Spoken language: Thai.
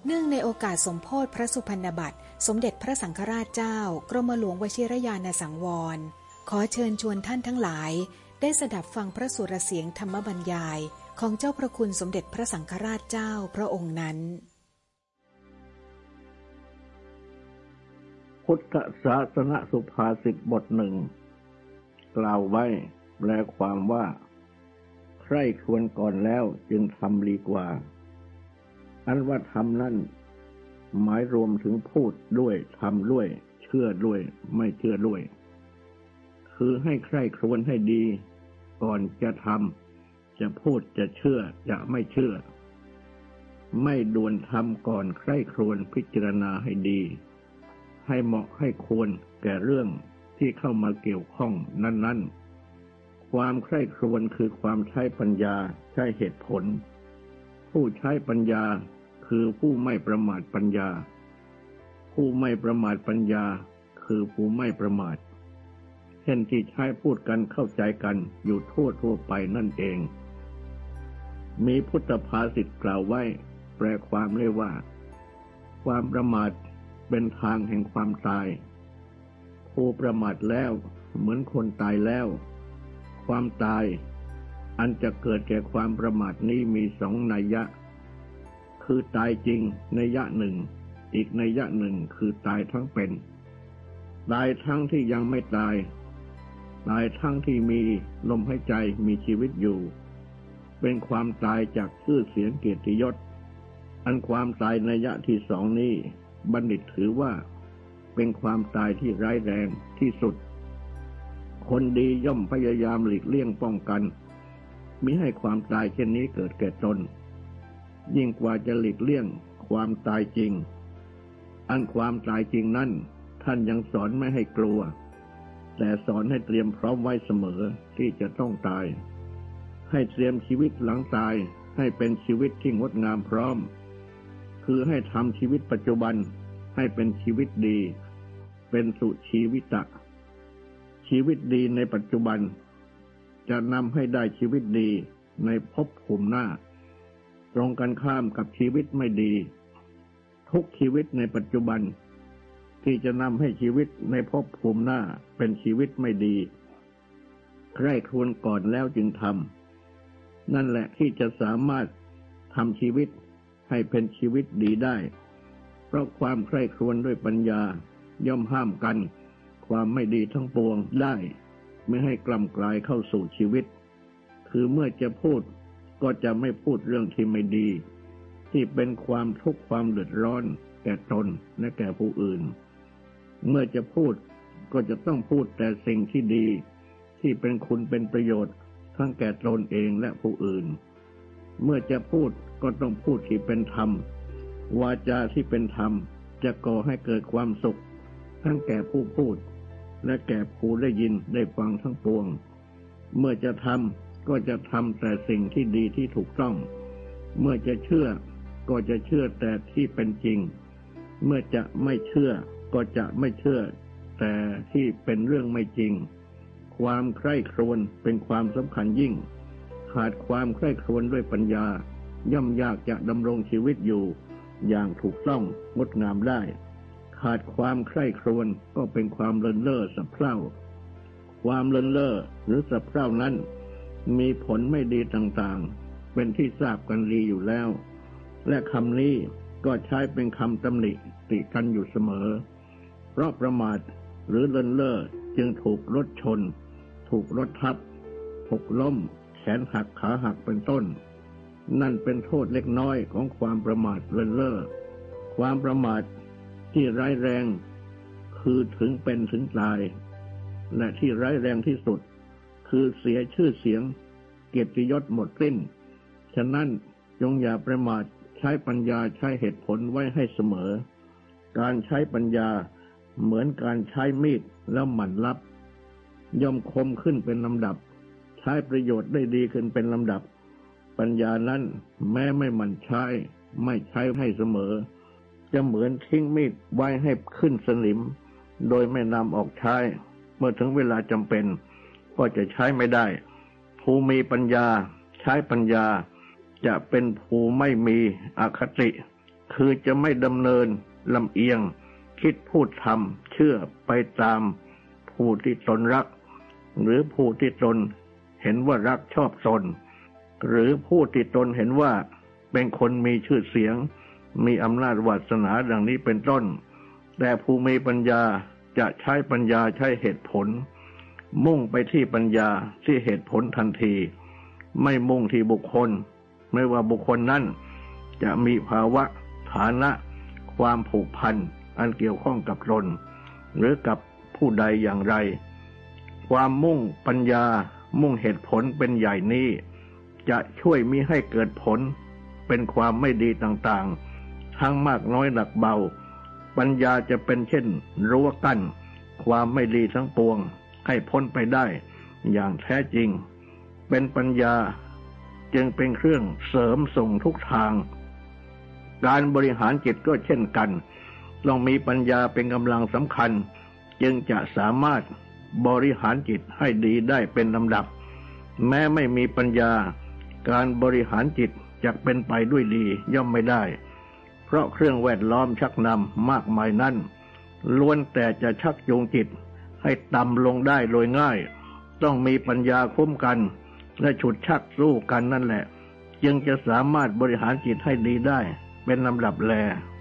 เนื่องในโอกาสสมโภชพระสุพรรณบัตรสมเด็จพระสังฆราชเจ้ากรมหลวงวชิรยานสังวรขอเชิญชวนท่านทั้งหลายได้สดับฟังพระสุรเสียงธรรมบรรยายของเจ้าพระคุณสมเด็จพระสังฆราชเจ้าพระองค์นั้นพุทธศาสนสุภาษิตบทหนึ่งกล่าวไว้แปลความว่าใคร่ครวญก่อนแล้วจึงทำดีกว่าอันว่าทำนั้นหมายรวมถึงพูดด้วยทำด้วยเชื่อด้วยไม่เชื่อด้วยคือให้ใคร่ครวญให้ดีก่อนจะทำจะพูดจะเชื่อจะไม่เชื่อไม่ด่วนทำก่อนใคร่ครวญพิจารณาให้ดีให้เหมาะให้ควรแก่เรื่องที่เข้ามาเกี่ยวข้องนั้นๆความใคร่ครวญคือความใช้ปัญญาใช้เหตุผลผู้ใช้ปัญญาคือผู้ไม่ประมาทปัญญาผู้ไม่ประมาทปัญญาคือผู้ไม่ประมาทเช่นที่ใช้พูดกันเข้าใจกันอยู่ทั่วไปนั่นเองมีพุทธภาษิตกล่าวไว้แปลความเรียกว่าความประมาทเป็นทางแห่งความตายผู้ประมาทแล้วเหมือนคนตายแล้วความตายอันจะเกิดแก่ความประมาทนี้มีสองนัยยะคือตายจริงนัยยะหนึ่งอีกนัยยะหนึ่งคือตายทั้งเป็นตายทั้งที่ยังไม่ตายตายทั้งที่มีลมหายใจมีชีวิตอยู่เป็นความตายจากชื่อเสียงเกียรติยศอันความตายนัยยะที่สองนี้บัณฑิตถือว่าเป็นความตายที่ร้ายแรงที่สุดคนดีย่อมพยายามหลีกเลี่ยงป้องกันมิให้ความตายเช่นนี้เกิดแก่ตนยิ่งกว่าจะหลีกเลี่ยงความตายจริงอันความตายจริงนั้นท่านยังสอนไม่ให้กลัวแต่สอนให้เตรียมพร้อมไว้เสมอที่จะต้องตายให้เตรียมชีวิตหลังตายให้เป็นชีวิตที่งดงามพร้อมคือให้ทำชีวิตปัจจุบันให้เป็นชีวิตดีเป็นสุชีวิตะชีวิตดีในปัจจุบันจะนำให้ได้ชีวิตดีในภพภูมิหน้าตรงกันข้ามกับชีวิตไม่ดีทุกชีวิตในปัจจุบันที่จะนำให้ชีวิตในภพภูมิหน้าเป็นชีวิตไม่ดีใคร่ครวญก่อนแล้วจึงทำนั่นแหละที่จะสามารถทำชีวิตให้เป็นชีวิตดีได้เพราะความใคร่ครวญด้วยปัญญาย่อมห้ามกันความไม่ดีทั้งปวงได้ไม่ให้กล่ำกลายเข้าสู่ชีวิตคือเมื่อจะพูดก็จะไม่พูดเรื่องที่ไม่ดีที่เป็นความทุกข์ความเดือดร้อนแก่ตนและแก่ผู้อื่นเมื่อจะพูดก็จะต้องพูดแต่สิ่งที่ดีที่เป็นคุณเป็นประโยชน์ทั้งแก่ตนเองและผู้อื่นเมื่อจะพูดก็ต้องพูดที่เป็นธรรมวาจาที่เป็นธรรมจะก่อให้เกิดความสุขทั้งแก่ผู้พูดและแก่ผู้ได้ยินได้ฟังทั้งปวงเมื่อจะทำก็จะทำแต่สิ่งที่ดีที่ถูกต้องเมื่อจะเชื่อก็จะเชื่อแต่ที่เป็นจริงเมื่อจะไม่เชื่อก็จะไม่เชื่อแต่ที่เป็นเรื่องไม่จริงความใคร่ครวญเป็นความสำคัญยิ่งขาดความใคร่ครวญด้วยปัญญาย่อมยากจะดำรงชีวิตอยู่อย่างถูกต้องงดงามได้ขาดความใคร่ครวญก็เป็นความเลินเล่อสะเพร่าความเลินเล่อหรือสะเพร่านั้นมีผลไม่ดีต่างๆเป็นที่ทราบกันดีอยู่แล้วและคำนี้ก็ใช้เป็นคำตำหนิติกันอยู่เสมอเพราะประมาทหรือเลินเล่อจึงถูกรถชนถูกรถทับหกล้มแขนหักขาหักเป็นต้นนั่นเป็นโทษเล็กน้อยของความประมาทเลินเล่อความประมาทที่ร้ายแรงคือถึงเป็นถึงตายและที่ร้ายแรงที่สุดคือเสียชื่อเสียงเกียรติยศหมดสิ้นฉะนั้นจงอย่าประมาทใช้ปัญญาใช้เหตุผลไว้ให้เสมอการใช้ปัญญาเหมือนการใช้มีดแล้วหมั่นลับย่อมคมขึ้นเป็นลำดับใช้ประโยชน์ได้ดีขึ้นเป็นลำดับปัญญานั้นแม้ไม่หมั่นใช้ไม่ใช้ให้เสมอจะเหมือนทิ้งมีดไว้ให้ขึ้นสนิมโดยไม่นำออกใช้เมื่อถึงเวลาจำเป็นก็จะใช้ไม่ได้ผู้มีปัญญาใช้ปัญญาจะเป็นผู้ไม่มีอคติคือจะไม่ดำเนินลำเอียงคิดพูดทำเชื่อไปตามผู้ที่ตนรักหรือผู้ที่ตนเห็นว่ารักชอบตนหรือผู้ที่ตนเห็นว่าเป็นคนมีชื่อเสียงมีอำนาจวาสนาดังนี้เป็นต้นแต่ผู้มีปัญญาจะใช้ปัญญาใช้เหตุผลมุ่งไปที่ปัญญาที่เหตุผลทันทีไม่มุ่งที่บุคคลไม่ว่าบุคคลนั้นจะมีภาวะฐานะความผูกพันอันเกี่ยวข้องกับตนหรือกับผู้ใดอย่างไรความมุ่งปัญญามุ่งเหตุผลเป็นใหญ่นี้จะช่วยมิให้เกิดผลเป็นความไม่ดีต่างๆทั้งมากน้อยหนักเบาปัญญาจะเป็นเช่นรั้วกั้นความไม่ดีทั้งปวงให้พ้นไปได้อย่างแท้จริงเป็นปัญญาจึงเป็นเครื่องเสริมส่งทุกทางการบริหารจิตก็เช่นกันต้องมีปัญญาเป็นกำลังสำคัญจึงจะสามารถบริหารจิตให้ดีได้เป็นลำดับแม้ไม่มีปัญญาการบริหารจิตจะเป็นไปด้วยดีย่อมไม่ได้เพราะเครื่องแวดล้อมชักนำมากมายนั้นล้วนแต่จะชักจูงจิตให้ต่ำลงได้โดยง่ายต้องมีปัญญาคุ้มกันและฉุดชักสู้กันนั่นแหละจึงจะสามารถบริหารจิตให้ดีได้เป็นลำดับแล